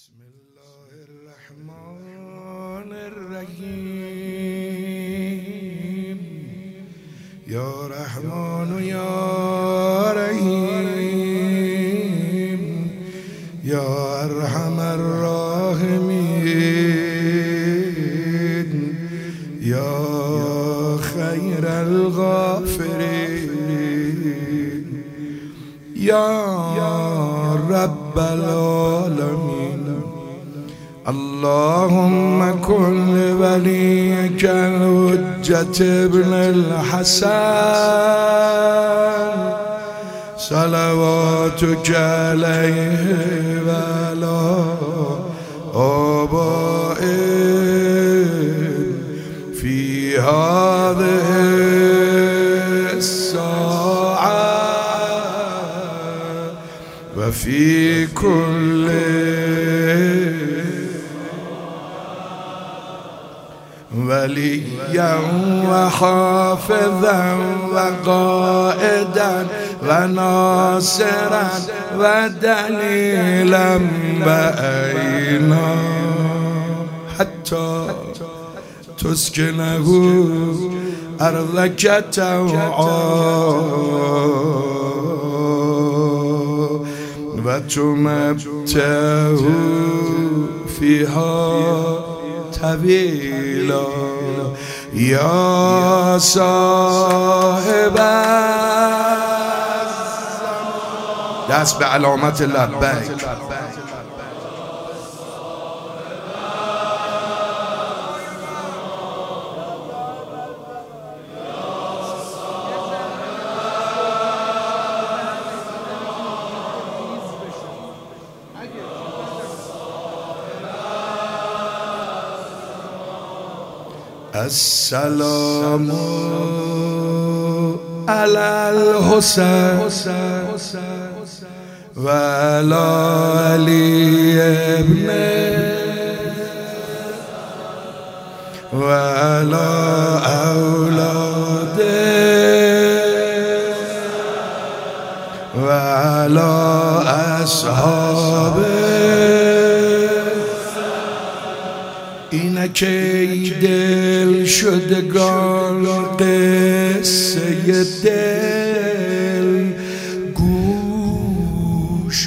بسم الله الرحمن الرحيم يا رحمن يا رحيم يا أرحم الراحمين يا خير الغافرين يا رب العالمين اللهم كن لوليك الحجة ابن الحسن صلواتك عليه وعلى آبائه في هذه الساعة وفي كل وليا وحافظا وقائدا وناصرا ودليلا بأينا حتى تسكنه أرضك طوعا وتمتعه فيها طويلا يا صاحب دست به علامت لبیک السلام على الحسين وعلى علي ابنه وعلى أولاده وعلى أصحابه اینکه دل شدگان قصه دل گوش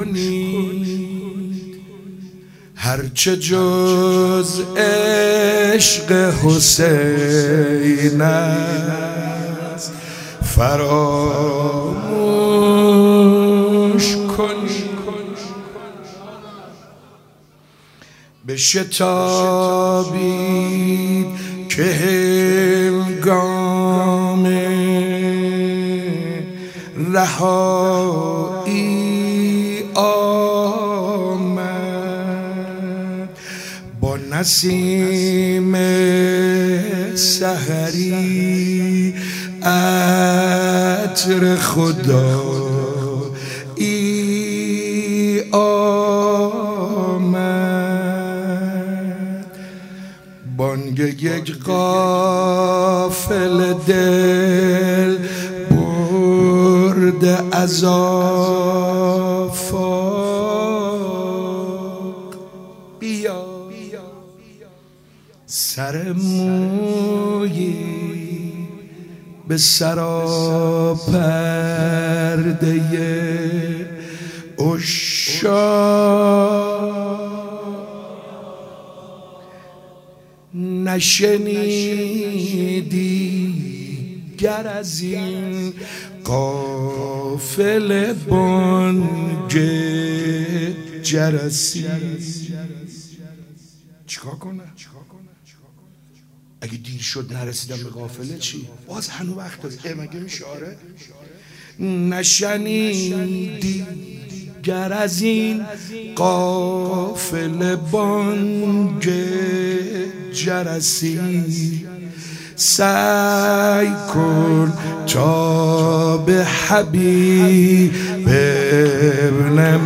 کنید هرچه جز عشق حسین است فراموش کنید بشتابید که هنگام رهایی آمد با نسیم سحری عطر خدایی آمد بانگ یک غافل دل برد از آفاق بیا سر مویی به سراپرده عشاق نشنیدی گر از این قافله بانگ جرسی چیکار کنه؟ اگه دیر شد نرسیدم به قافله چی؟ باز هنو وقت داری مگه میشه آره؟ نشنیدی گر از این قافله بانگ جرسی سعی کن تا به حبیب ابن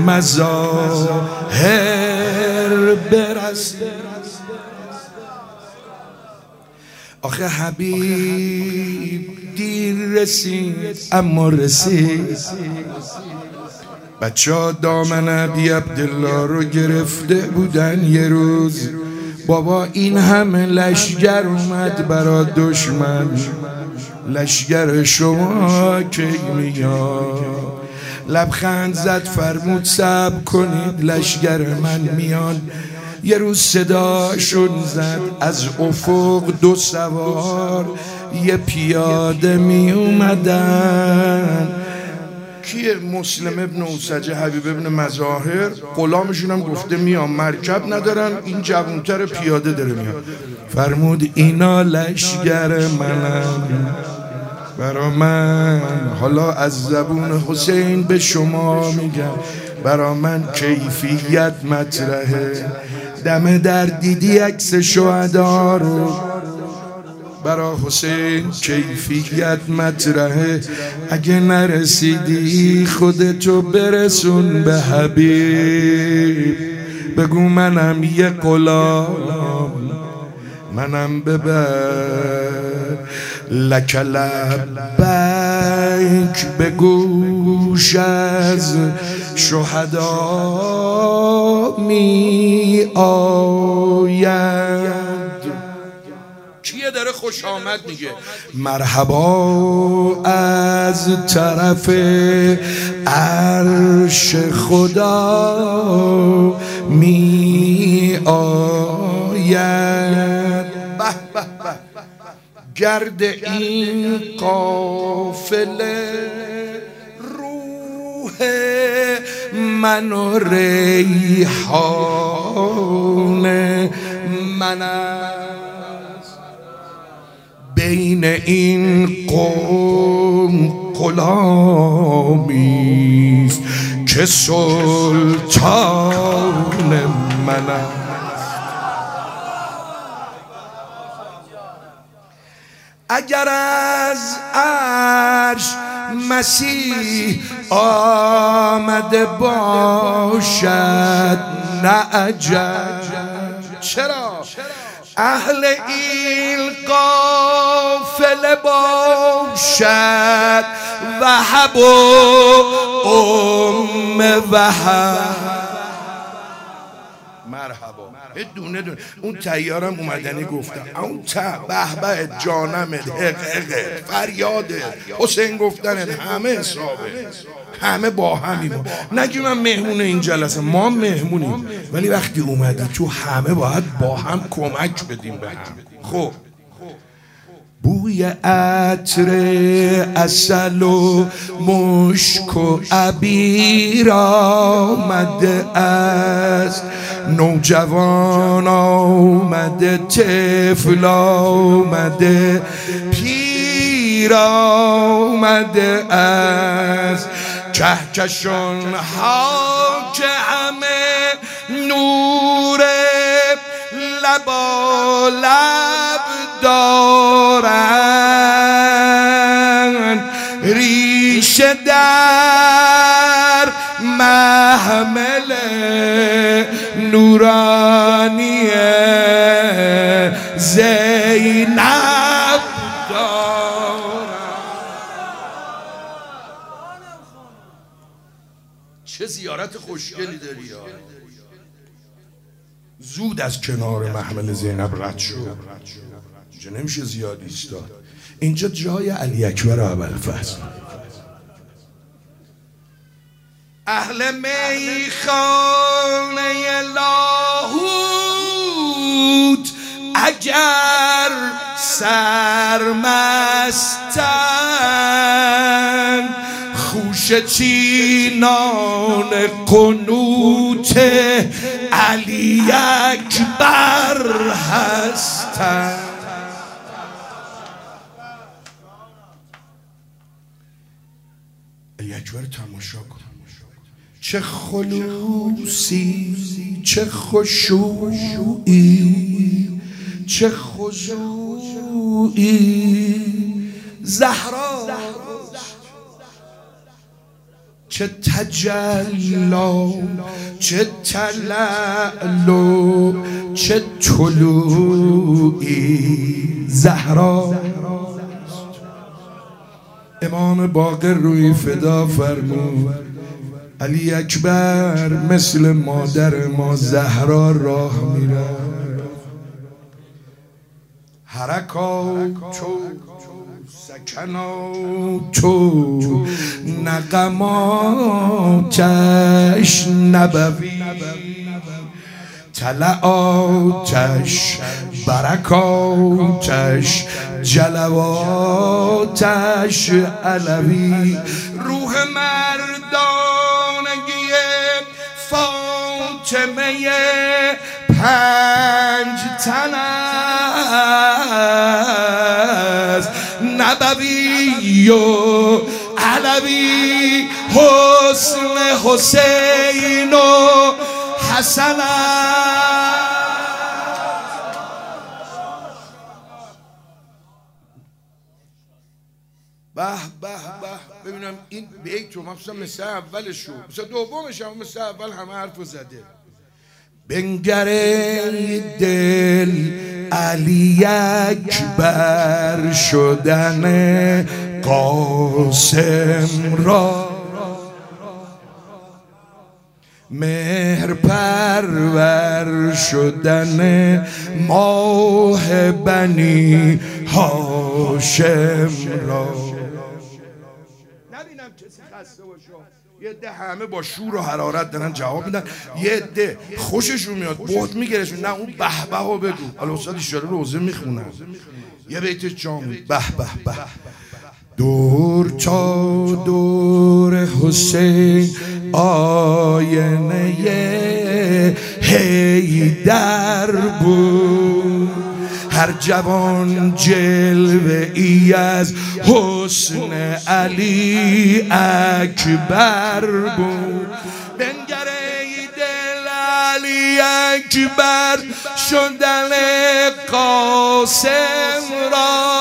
مظاهر برسی آخه حبیب دیر رسید اما رسید بچه ها دامن ابی عبدالله رو گرفته بودن یه روز. بابا این همه لشگر اومد برا دشمن، لشگر شما کی میاد؟ لبخند زد فرمود صبر کنید لشگر من میان. یه روز صداشون زد از افق دو سوار یه پیاده می اومدن. کیه؟ مسلم ابن اوسجه حبیب ابن مظاهر. غلامشون هم گفته میام، مرکب ندارن، این جوانتر پیاده داره میاد. فرمود اینا لشگر منم برا من. حالا از زبون حسین به شما میگم برا من کیفیت مطرحه. دم در دیدی عکس شهدا رو برا حسین کیفیت مطرحه. اگه نرسیدی خودتو برسون به حبیب، بگو منم یه غلام منم ببر. لک لبیک به گوش از شهدا می آید. کیه داره خوش آمد میگه؟ مرحبا از طرف عرش خدا می آید. به به به گرد این قافله روح من و ریحان من است. بین این قوم غلامیست که سلطان من است. اگر از عرش مسیح آمده باشد نه عجب. چرا؟ اهل این قافله باشد وهب و وهب. مرحبا. دونه دونه اون تیارم اومدنی گفتم اون به به جانمت حقه فریاده حسین گفتنت همه حسابه، همه با همیم. نگی من مهمون این جلسه، ما مهمونیم، ولی وقتی اومدی تو همه باید با هم کمک بدیم به هم. خب بوی عطر عسل و مشک و عبیر آمده است. نوجوان آمده، طفل آمده، پیر آمده است. کهکشان ها که همه نور لبالب دارند، ریشه در محمل نورانی زینب دارند. چه زیارت خوشگلی داری یا زود از کنار محمل زینب رد شو. اینجا نمیشه زیاد ایستاد، اینجا جای علی اکبر ابوالفضل. اهل میخانه لاهوت اگر سرمستن، خوش چینان قنوت علی اکبر هستند. علی اکبر تماشا کن، چه خلوصی، چه خشوعی، چه خضوعی. زهرا چه تجلا، چه تلعلو، چه طلوعی. زهرا امام باقر روی فدا فرمود علی اکبر مثل مادر ما زهرا راه میره، حرکات سکنات نغماتش نبوی، طلعاتش برکاتش جلواتش علوی، روح مردانگی فاطمه 5 تن است، نبوی و علوی، حسن حسین و حسن به به به. ببینم این بیت رو مخصوصا مثل اولش رو، مثل دومش هم مثل اول همه حرف زده. بنگره دل علی اکبر شدن قاسم را، مهر پرور شدن ماه بنی هاشم را. نبینم کسی خسته باشه، یه ده همه با شور و حرارت دارن جواب میدن، یه ده خوششون میاد بهت میگرشون، نه اون به به ها بگو. حالا استاد اشاره روزه میخونن یه بیت جام به به به. دور تا دور حسین آینه حیدر بود، هر جوان جلوه ای از حسن علی اکبر بود. بنگره دل علی اکبر شدن قاسم را،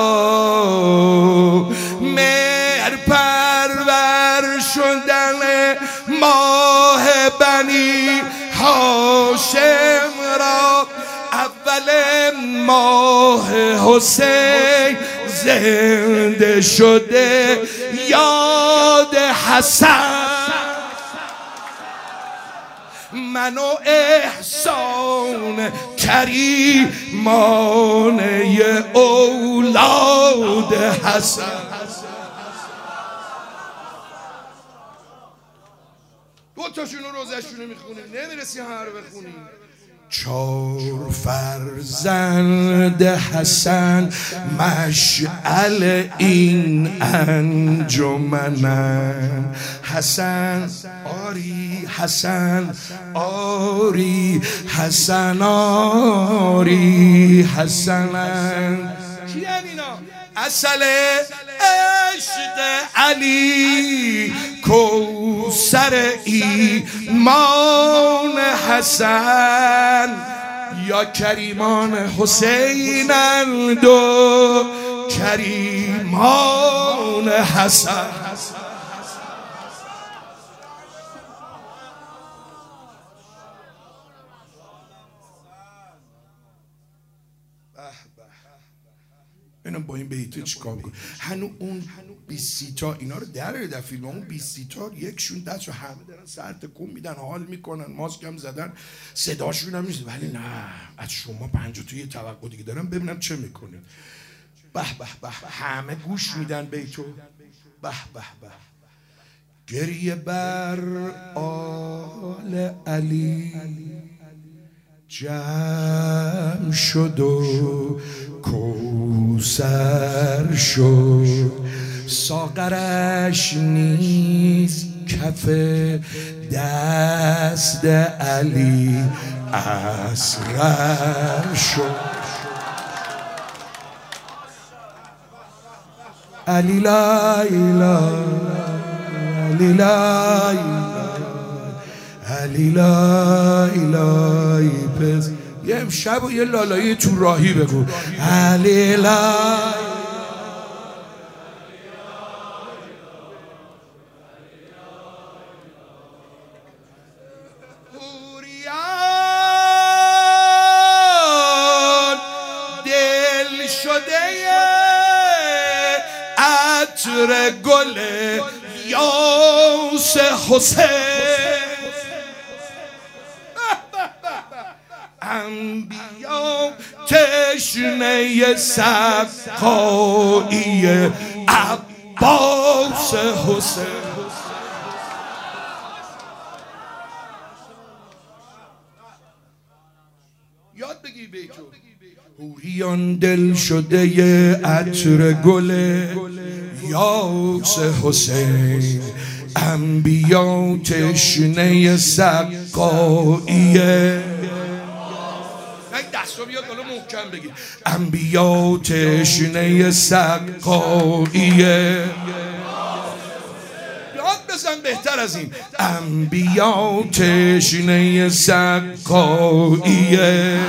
مهر پرور شدن ماه بنی هاشم را، اول ماه حسین زنده شده یاد حسن، من و احسان کریمانه اولاد حسن. دو تاشونو روزشونو میخونیم نمیرسی هر بخونیم. 4 فرزند حسن مشعل این انجمنن، حسن آری حسن آری حسن آری حسنن. کیان اینا؟ اصل عشق علی کوثر ایمان حسن، یا کریمان حسینند و کریمان حسن. اینم با این بیت چیکار می‌کنه؟ هنوز اون 20 تا اینا رو در فیلم، اون 20 تا یکشون دستو همه دارن سر تکون میدن، حال میکنن، ماسک هم زدن، صداشون هم نیست. ولی نه، از شما 50 تا یه توقع دیگه دارم ببینم چه میکنید. به به به، همه گوش میدن بیتو. به به به. گریه بر آل علی جمع شد و کوثر شد، ساغرش نیست کف دست علی اصغر شد. علی لا اله علی لا علی لا اله پس یه امشب و یه لالایی تو راهی بگو علی لا. دل شده عطر گل یا عباس حسین انبیا تشنه سقایی عباس حسین یاد بگی بیتو حوریان دل شده عطر گل یاس حسین انبیا تشنه سقاییه دستو بیاد بالا محکم بگی انبیا تشنه سقاییه یاد بزن بهتر از این انبیا تشنه سقاییه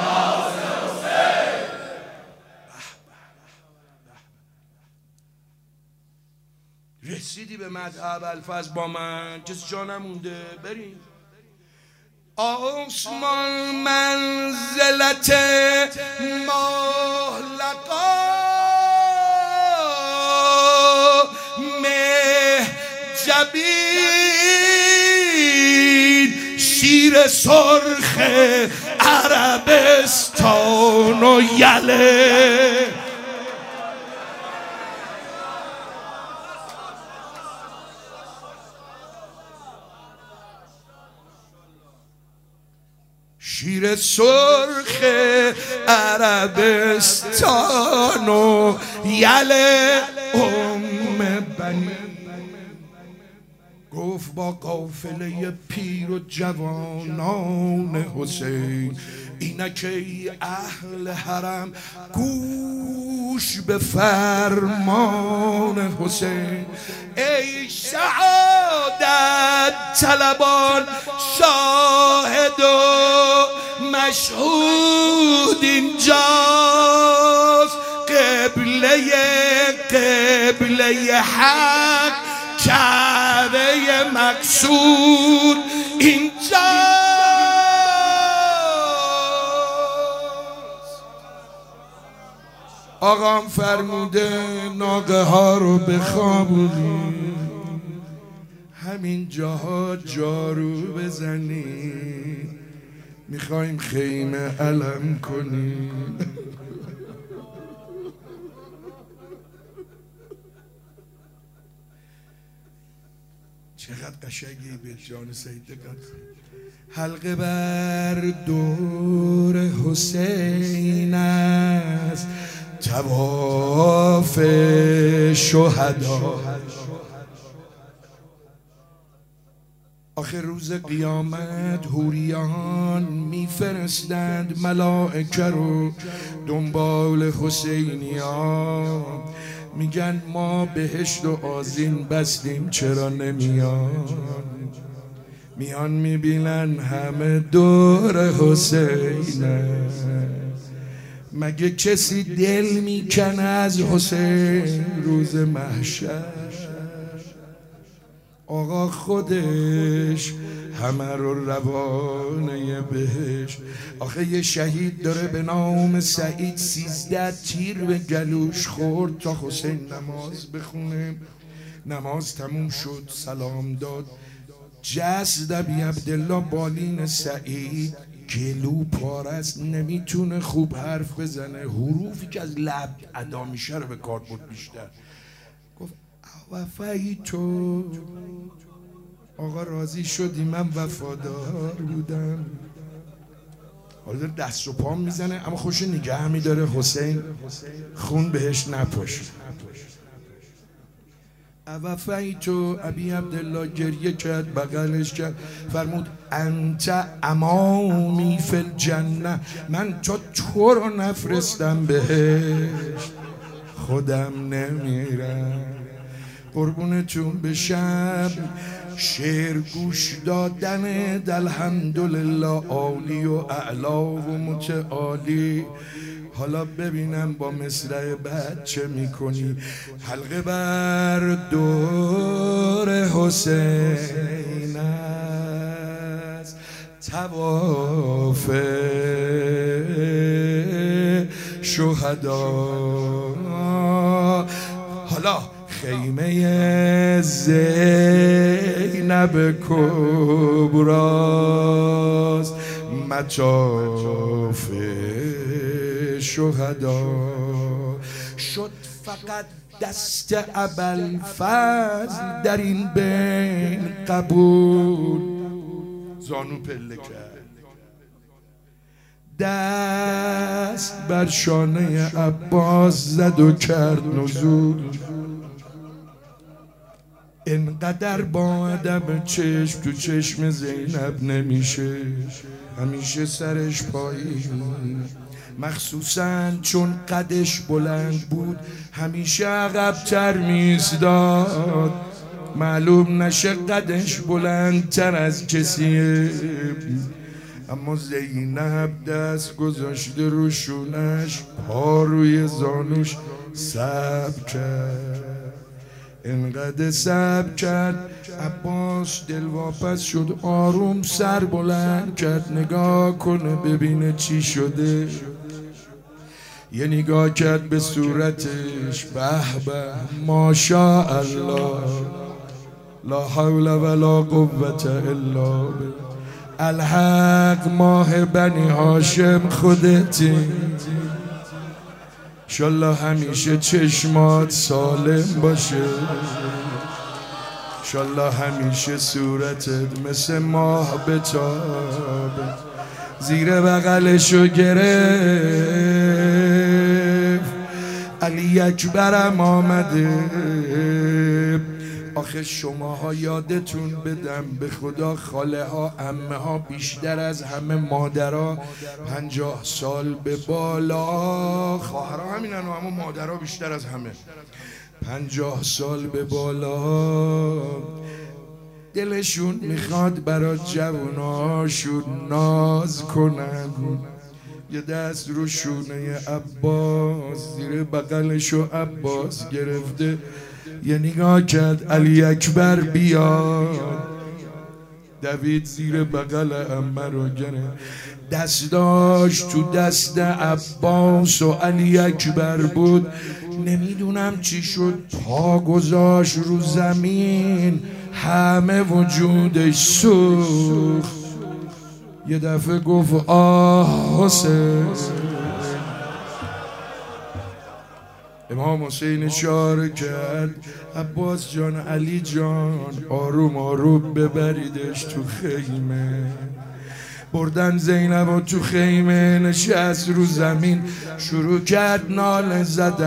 رسیدی به مذهب الفاظ با من کسی جا نمونده بریم آسمان منزلت مهلقا جبین شیر سرخ عربستان و یله شیر سرخ عربستان و یله بنی گفت با قافله پیر و جوانان حسین اینک ای اهل حرم گوش به فرمان حسین ای سعادت طلبان شاهد و مشهود اینجاست قبله حق کعبه مقصود اینجاست آقام فرموده ناقه ها رو بخوابونی همین جاها جارو بزنی میخوایم خیمه علم کنیم چقدر قشنگی به جان سید دقت حلقه بر دور حسین است طواف شهدا آخر روز قیامت حوریان میفرستند ملائکه رو دنبال حسینیان میگن ما بهشت و آذین بستیم چرا نمیان میان میبینن همه دور حسین مگه کسی دل میکنه از حسین روز محشر آقا خودش همه رو روانه بهش آخه یه شهید داره به نام سعید 13 تیر به گلوش خورد تا حسین نماز بخونه نماز تموم شد سلام داد جسد ابی عبدالله بالین سعید گلو پاره است نمیتونه خوب حرف بزنه حروفی که از لب ادا میشه رو به کار برد بیشتر گفت وفایتو آقا راضی شدی من وفادار بودم حالا دست و پام میزنه اما خوش نگه میداره حسین خون بهش نپاشه وفایتو ابی عبدالله گریه کرد بغلش کرد فرمود انت امامی فی الجنه من تو رو نفرستم بهشت خودم نمیرم قربونتون بشم شعر گوش دادن الحمدلله عالی و اعلا و متعالی حالا ببینم با مصرع بعد چه میکنی حلقه بر دور حسین است طواف شهدا حالا خیمه زینب زینب کبراست مطاف شهدا شد فقط دست ابوالفضل در این بین قبول زانو پله کرد دست بر شانه عباس زد و کرد نزول اینقدر با ادب چشم تو چشم زینب نمیشه همیشه سرش پایین مخصوصاً چون قدش بلند بود همیشه عقب‌تر می‌ایستاد معلوم نشه قدش بلندتر از کسیه اما زینب دست گذاشته رو شونش پا روی زانوش صبر کرد انقدر صبر کرد عباس دلواپس شد آروم سر بلند کرد نگاه کنه ببینه چی شده یه نگاه کرد به صورتش به به ماشاءالله لا حول ولا قوة الا بالله الحق ماه بنی هاشم خودتی انشالله همیشه چشمات سالم باشه انشالله همیشه صورتت مثل ماه بتابه زیر بغلشو گرفت علی اکبرم آمده آخه شماها یادتون بدم به خدا خاله ها عمه ها بیشتر از همه مادرها 50 سال به بالا خواهرها همینن و اما مادرها بیشتر از همه 50 سال به بالا دلشون میخواد برای جواناشون ناز کنن یه دست رو شونه عباس زیر بغلشو عباس گرفته یه نگاه کرد علی اکبر بیاد دوید زیر بغل عمه رو گرفت دستاش تو دست عباس و علی اکبر بود نمیدونم چی شد پا گذاشت رو زمین همه وجودش سوخت یه دفعه گفت آه حسین امام حسین اشاره کرد عباس جان علی جان آروم آروم ببریدش تو خیمه بردن زینب و تو خیمه نشست رو زمین شروع کرد ناله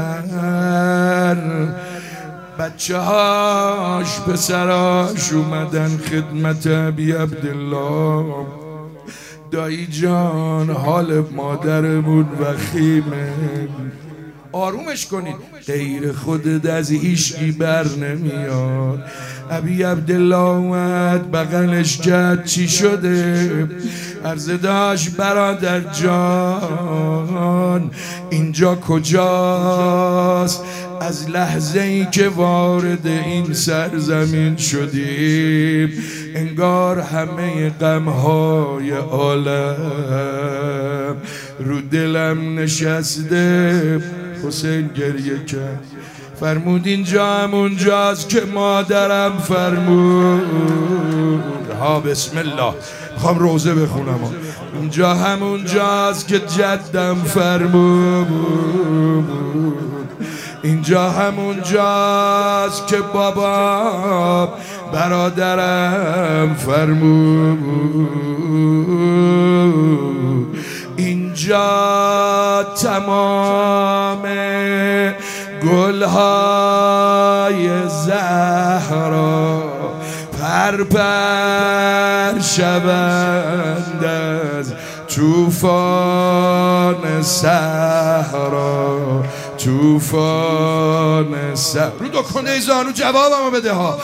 زدن بچه هاش پسراش اومدن خدمت ابی عبدالله دایی جان حال مادرمون وخیمه آرومش کنید غیر خودت از هیچکی بر نمیاد ابی عبدالله اومد بغلش کرد چی شده عرضه داشت برادر جان اینجا کجاست از لحظه ای که وارد این سرزمین شدیم انگار همه غمهای عالم رو دلم نشسته حسین گریه کرد فرمود اینجا همونجاست که مادرم فرمود ها بسم الله میخوام روزه بخونم اینجا همونجاست که جدم فرمود اینجا همونجاست که بابا برادرم فرمود اینجا تمام گلهای زهرا پرپر شوند از توفان صحرا توفان صحرا رو دکنه زانو جوابمو بده ها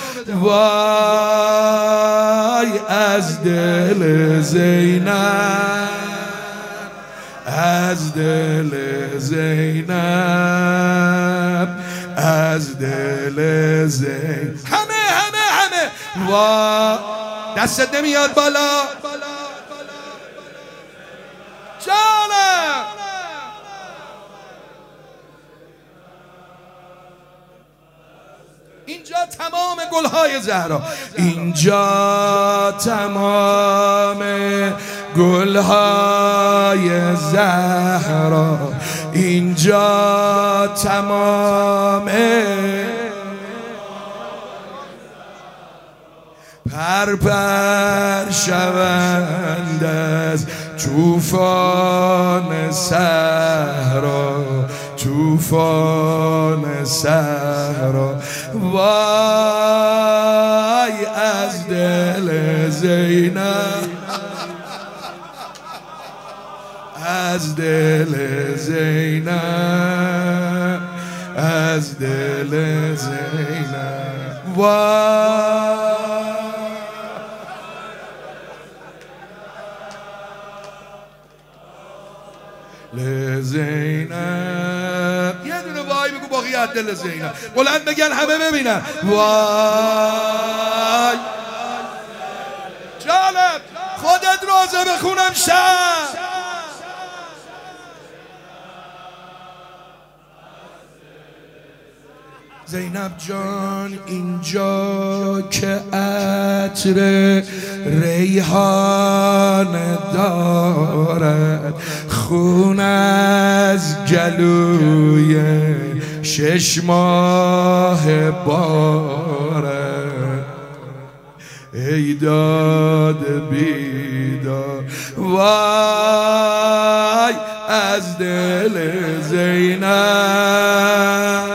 وای از دل زینب از دل زینب از دل زینب همه وای دستت نمیاد بالا جانم اینجا تمام گلهای زهرا، اینجا تمام گلهای زهرا، اینجا تمام پر شوند از طوفان صحرا، طوفان صحرا. وای از دل زینب، از دل زینب، از دل زینب. وای زینب. یه دونه وای بگو باقی از دل زینب. بلند بگن همه ببینن. وای جالب، خودت روزه بخونم شب. زینب جان اینجا که عطر ریحان دارد، خون از گلوی 6 ماه بارد، ای داد بیدار. وای از دل زینب،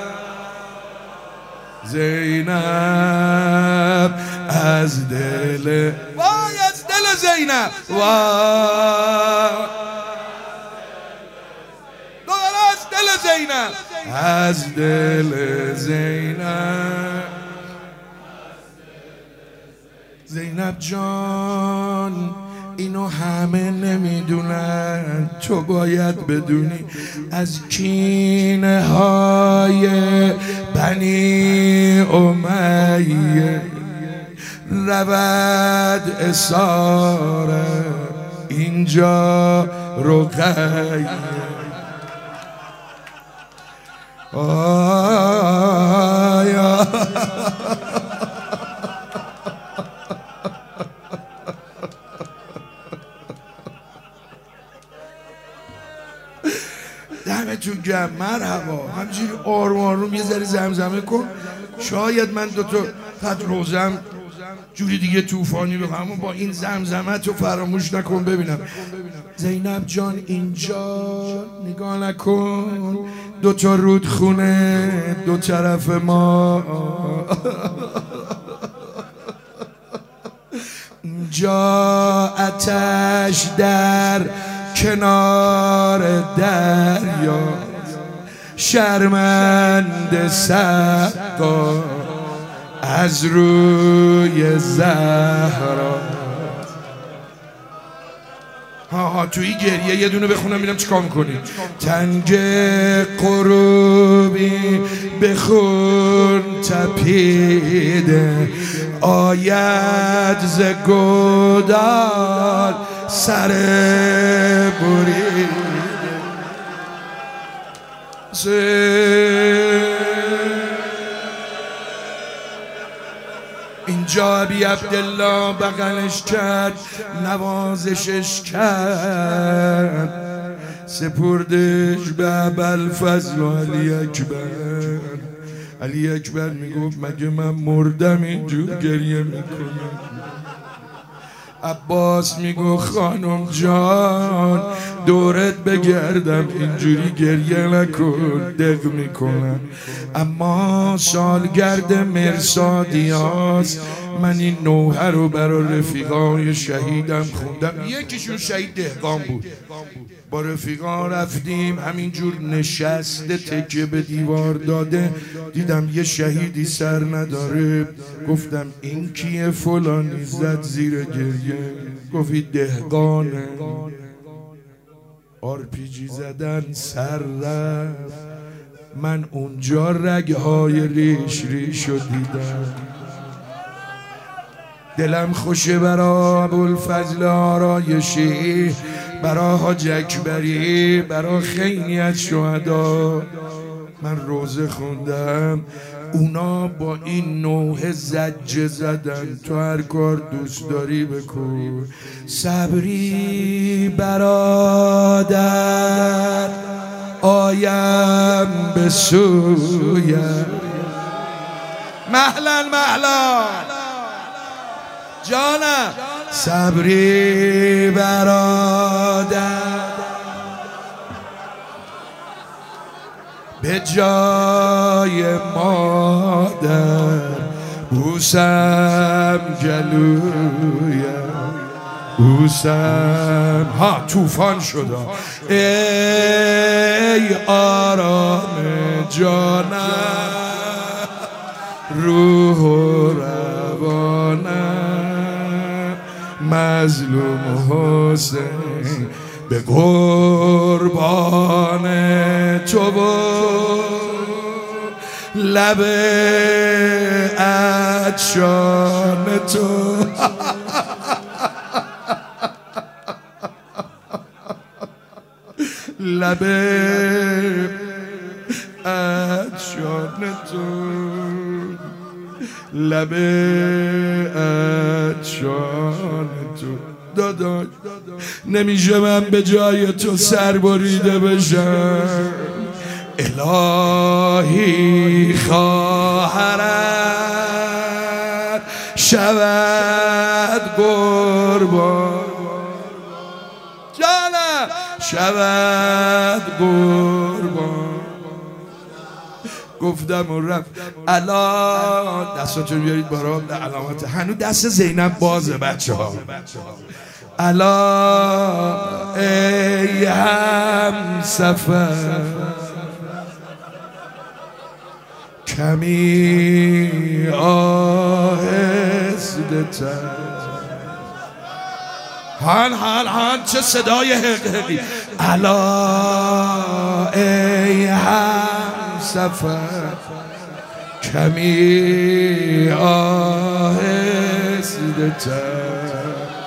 زینب از دل، وای از دل زینب. وای دوباره از دل زینب، از دل زینب. زینب جان اینو همه نمیدونن، تو باید بدونی از کینه های بنی امیه رود اساره، اینجا رقیه. آیا دمتون گرم، مرحبا. همجوری آروم آروم یه ذره زمزمه کن، شاید من دوتا پد روزم جوری دیگه طوفانی بخوام، اما با این زمزمت رو فراموش نکن. ببینم زینب جان اینجا نگاه نکن، دوتا رودخونه دو طرف ما، اینجا آتش در کنار دریا، شرمنده سقا از روی زهرا. ها توی گریه یه دونه بخونم ببینم چیکار میکنی. تنگ غروبی بخون تپیده، آید ز گودال سر بریده. اینجا ابی عبدالله بغلش کرد، نوازشش کرد، سپردش به ابوالفضل و علی اکبر. علی اکبر میگفت مگه من مردم اینجور گریه میکنم؟ عباس میگو خانم جان دورت بگردم اینجوری گریه نکن، دق میکنم. اما سالگرد مرصادیاست، من این نوحه رو برای رفیقای شهیدم خوندم. یکیشون شهید دهقان بود، با رفیقا رفتیم همینجور نشسته تکیه به دیوار داده، دیدم یه شهیدی سر نداره، گفتم این کیه؟ فلانی زد زیر گریه، گفتی دهقانه. آرپیجی زدن سر رفت، من اونجا رگهای ریش ریش رو دیدم. دلم خوشه برا ابوالفضل آرایشی، برا حاج اکبری، برا خیلی از شهدا. من روزه خوندم اونا با این نوع زجه زدن تو هر کار دوست داری بکن. صبری برادر آیم به سویم، مهلا مهلا جانم. صبری برادر به جای مادر، بوسم گلویم، بوسم. ها طوفان شد. ای آرام جانم، روح و روانم، مظلوم حسین به قربان تو لب عطشان تو. لب عطشان تو، لب عطشان تو. داداش نمیشه من به جای تو سر بریده بشم. الهی خواهرت شود قربان، جانم شود قربان. گفتم و رفت. الان دستاتون بیارید برام. علامت هنوز دست زینب بازه بچه ها. الان ای هم سفر کمی آهسته تر. هان چه صدای حقیقی. الان ای هم سفر کمی آهسته تر،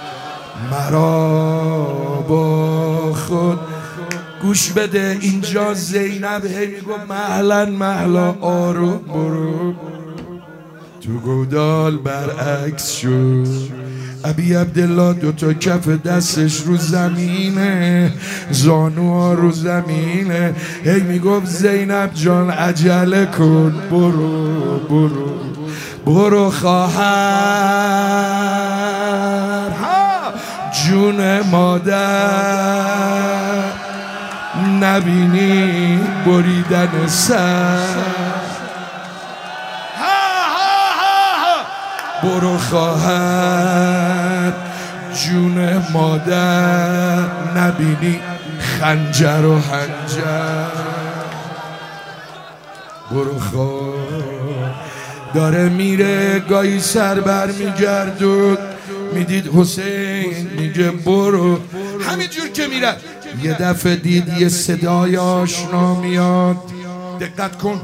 مرا با خود. گوش بده اینجا زینب هی میگفت مهلا مهلا آروم برو. تو گودال برعکس شد. ابی عبدالله دوتا کف دستش رو زمینه، زانوها رو زمینه. هی میگفت زینب جان عجله کن، برو برو برو خواهر، جون مادر نبینی بریدن سر. برو خواهر جون مادر نبینی خنجر و حنجر. برو خواهر داره میره، گاهی سر بر میگردود، میدید حسین میگه برو. همینجور که میره یه دفعه دید یه صدای آشنا میاد. دقت کن،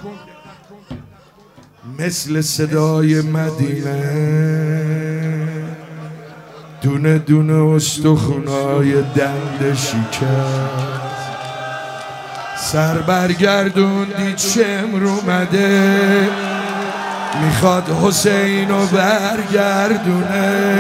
مثل صدای مدینه، دونه دونه استخونای دند شکست. سر برگردون دید شمر اومده، میخواد حسینو برگردونه.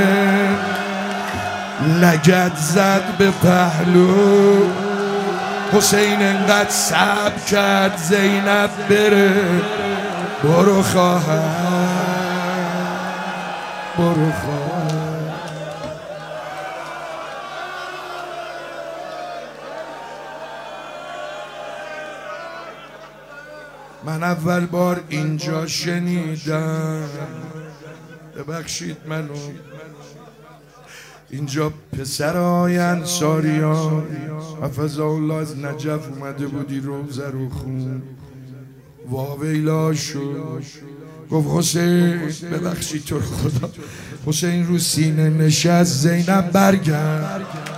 لگد زد به پهلو، حسین انقدر صبر کرد زینب بره. برو خواهر برو خواهر. من اول بار اینجا شنیدم، ببخشید منو، اینجا پسرای انصاریان حفظ الله از نجف اومده بودی روزه رو خون. واویلا شد، گفت حسین ببخشید تو خدا. حسین رو سینه نشست، زینب برگرد،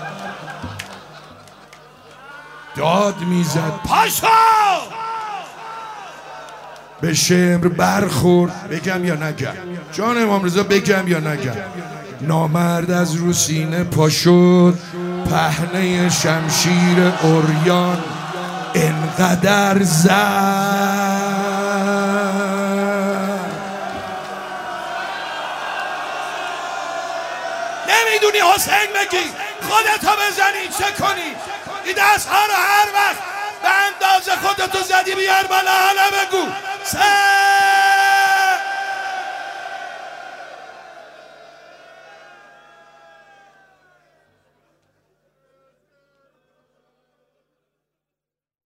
داد میزد پاشا، به شمر برخورد. بگم یا نگم جان امام رضا، بگم یا نگم؟ نامرد از رو سینه پا شد، پهنه شمشیر عریان انقدر زد بدونی حسین بگی، خودتو بزنی، چه کنی؟ این دست ها رو هر وقت به اندازه خودتو زدی بیار بالا، حالا بگو